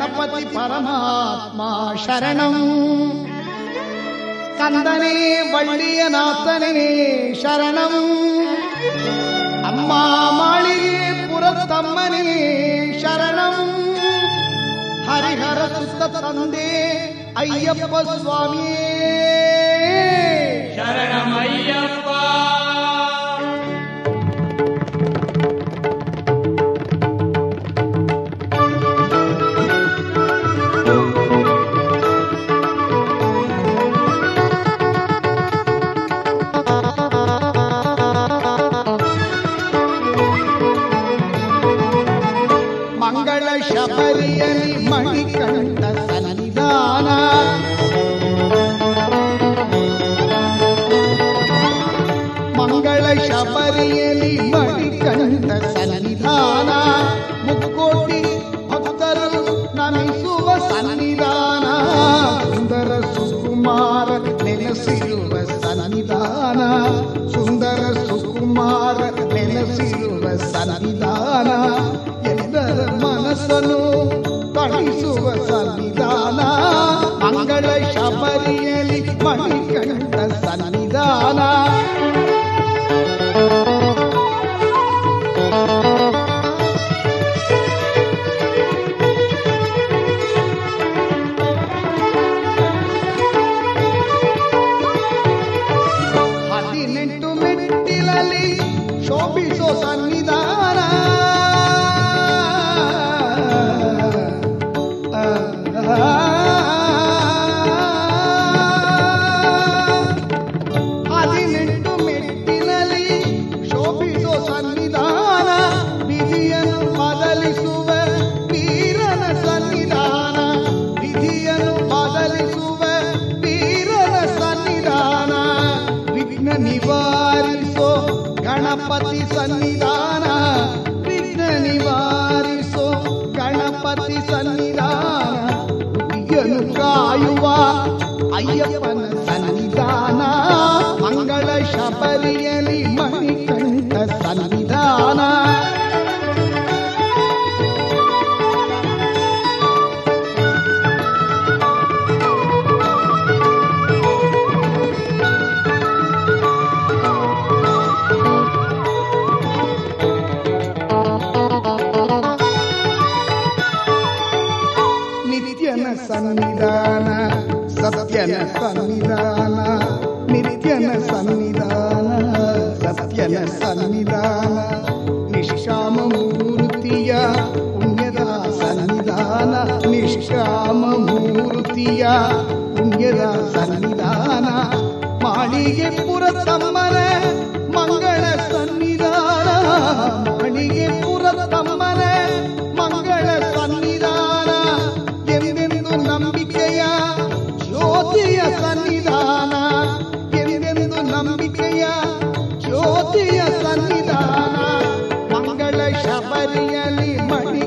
ಗಣಪತಿ ಪರಮಾತ್ಮ ಶರಣಂ. ಕಂದನೇ ಬಳ್ಳಿಯ ನಾಥನೇ ಶರಣಂ. ಅಮ್ಮ ಮಾಳಿಗೆ ಪುರತಮ್ಮನೇ ಶರಣಂ. ಹರಿಹರ ಸುತ್ತ ತಂದೆ ಅಯ್ಯಪ್ಪ ಸ್ವಾಮಿಯೇ ಶರಣಮಯ್ಯಪ್ಪ. ಮಂಗಳ ಶಬರಿಯಲಿ ಮಣಿಕಂಠ ಸನ್ನಿಧಾನ. ಮಂಗಳ ಶಬರಿಯಲಿ ಮಣಿಕಂಠ ಸನ್ನಿಧಾನ. ಮುಕ್ಕೋಟಿ ಭಕ್ತರು ನಮಿಸುವ ಸನ್ನಿಧಾನ. ಸುಂದರ ಸುಕುಮಾರ ನೆನೆಸಿರುವ ಸನ್ನಿಧಾನ. ಸುಂದರ ಸುಕುಮಾರ ನೆನೆಸಿರುವ ಸನ್ನಿಧಾನ. ಎಲ್ಲರ ಮನಸ್ಸನ್ನು ತಣಿಸುವ ಸನ್ನಿಧಾನ. ಮಂಗಳ ಶಬರಿಯಲಿ ಮಣಿಕಂಠ ಸನ್ನಿಧಾನ. ಹದಿನೆಂಟು ಮೆಟ್ಟಿಲಲ್ಲಿ ಶೋಭಿಸೋ ಸನ್ನಿಧಾನ. ಹದಿನೆಂಟು ಮೆಟ್ಟಿಲಲ್ಲಿ ಶೋಭಿಸೋ ಸನ್ನಿಧಾನ. ವಿಧಿಯನ್ನು ಬದಲಿಸುವ ವೀರನ ಸನ್ನಿಧಾನ. ವಿಧಿಯನ್ನು ಬದಲಿಸುವ ವೀರನ ಸನ್ನಿಧಾನ. ವಿಘ್ನ ನಿವಾರಿಸೋ ಗಣಪತಿ ಸನ್ನಿಧಾನ. ವಿಘ್ನ ನಿವಾರಿಸೋ ಗಣಪತಿ ಸನ್ನಿಧಾನ. ಹುಲಿಯನ್ನು ಕಾಯುವ ಅಯ್ಯಪ್ಪನ ಸನ್ನಿಧಾನ. ಮಂಗಳ ಶಬರಿಯಲಿ ಮಣಿಕಂಠ ಸನ್ನಿಧಾನ. ನಿತ್ಯನ ಸನ್ನಿಧಾನ ಸತ್ಯನ ಸನ್ನಿಧಾನ. ನಿತ್ಯನ ಸನ್ನಿಧಾನ ಸತ್ಯನ ಸನ್ನಿಧಾನ. ನಿಷ್ಕಾಮ ಮೂರ್ತಿಯ ಪುಣ್ಯದ ಸನ್ನಿಧಾನ. ನಿಷ್ಕಾಮ ಮೂರ್ತಿಯ ಪುಣ್ಯದ ಸನ್ನಿಧಾನ. ಮಾಳಿಗೆ ಪುರತಮ್ಮನ ಮಂಗಳ ಸನ್ನಿಧಾನ. ಮಾಳಿಗೆ ಪುರತಮ್ಮನ ಮಂಗಳ ಸನ್ನಿಧಾನ. ಎಂದೆಂದು ನಂಬಿಕೆಯ ಜ್ಯೋತಿಯ ಸನ್ನಿಧಾನ. ಎಂದೆಂದು ನಂಬಿಕೆಯ ಜ್ಯೋತಿಯ ಸನ್ನಿಧಾನ. ಮಂಗಳ ಶಬರಿಯಲಿ ಮಣಿ